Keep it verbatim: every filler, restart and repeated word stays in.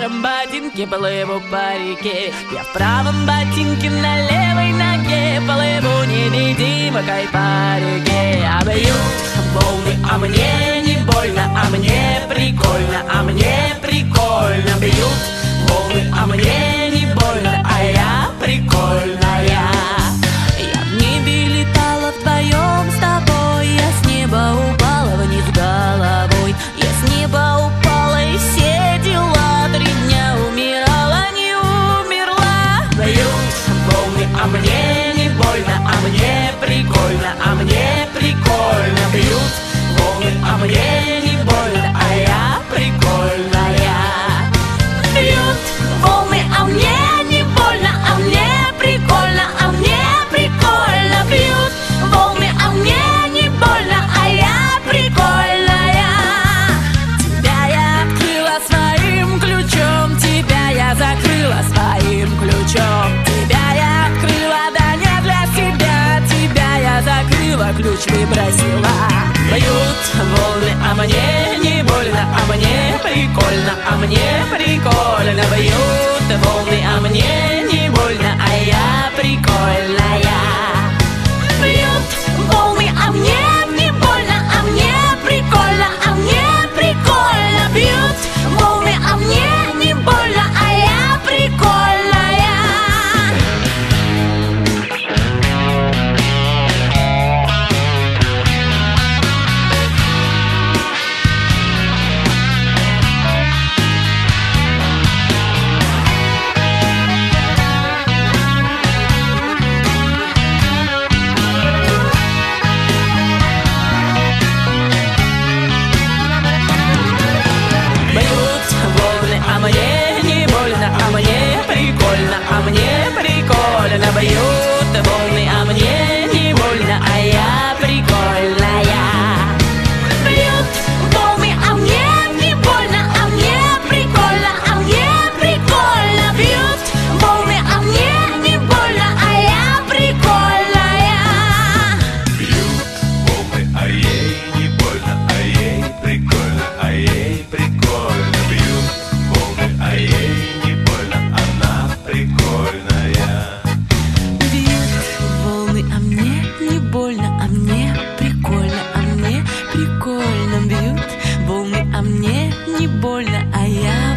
старом ботинке плыву по реке. Я в правом ботинке на левой ноге плыву невидимкой по реке. А бьют волны, а мне не больно, а мне прикольно, а мне прикольно. Бьют волны, а мне не больно, а я прикольная. Я в небе летала вдвоем с тобой, я с неба упала вниз головой. Я с неба упала и все дела, три дня умирала, не умерла. Бьют волны, а мне не больно, а мне прикольно, а мне прикольно. Бьют волны, а мне не больно, а я прикольная. Бьют волны, а мне не больно, а мне прикольно, а мне прикольно. Бьют волны, а мне не больно, а я прикольная. Тебя я открыла своим ключом, тебя я закрыла своим ключом. Тебя я открыла, да не для себя, тебя я закрыла, ключ выбросила. Бьют волны, а мне не больно, а мне прикольно, а мне прикольно. Бьют волны, а мне не больно, а я прикольная. Бьют волны, а мне не больно, а мне прикольно, а мне прикольно. Бьют волны, а мне не больно, а я прикольная. А мне прикольно, бьют волны, а мне не больно, а я прикольная. Бьют волны, а мне не больно, а мне прикольно, а мне прикольно. Бьют волны, а мне не больно, а я прикольная. Бьют волны, а ей не больно, а ей прикольно, а ей прикольно. Бьют волны, а ей не больно, она прикольная. Бьют волны, а мне не больно, а мне прикольно, а мне прикольно. Бьют волны, а мне не больно, а я